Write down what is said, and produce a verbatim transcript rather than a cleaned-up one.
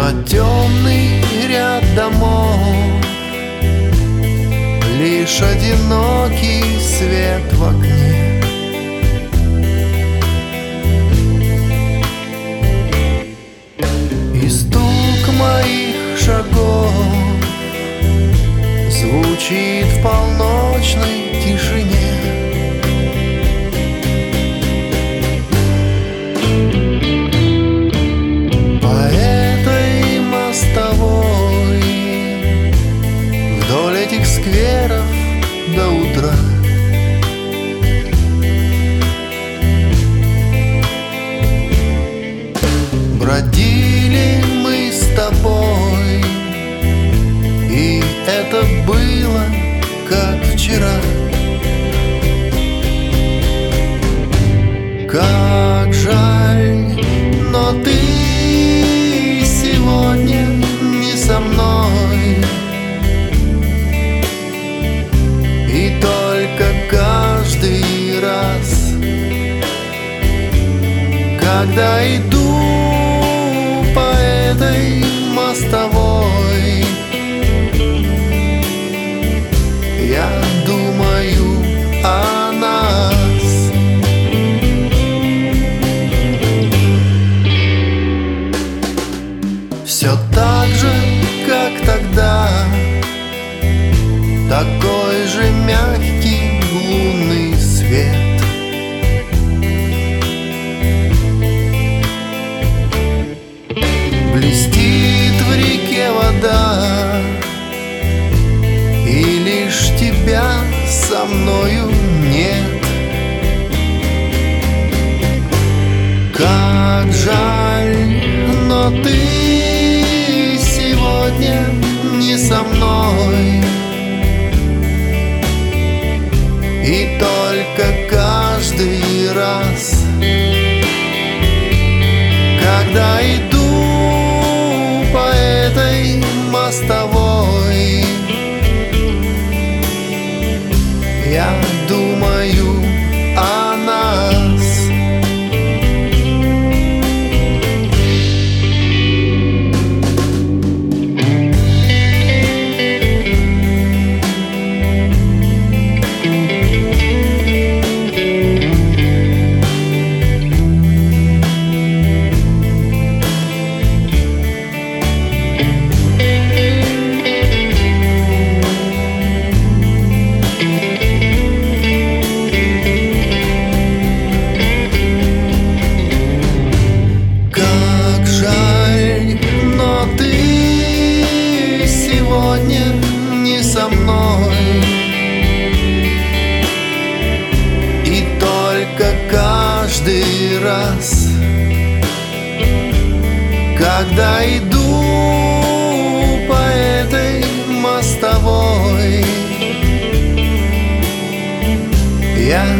На темный ряд домов лишь одинокий свет в окне. И стук моих шагов звучит в полночной тишине. По этой мостовой вдоль этих скверов до утра бродили мы с тобой, и это было как вчера. Как жаль, но ты сегодня не со мной. И только каждый раз, когда иду по этой мостовой, я думаю о нас. Все так же, как тогда, такой же мягкий лунный свет. Блестит в реке вода, и лишь тебя со мною нет. Как жаль, но ты сегодня не со мной. И только каждый раз, когда иду по этой мостовой, я думаю о нас. Не со мной. И только каждый раз, когда иду по этой мостовой, я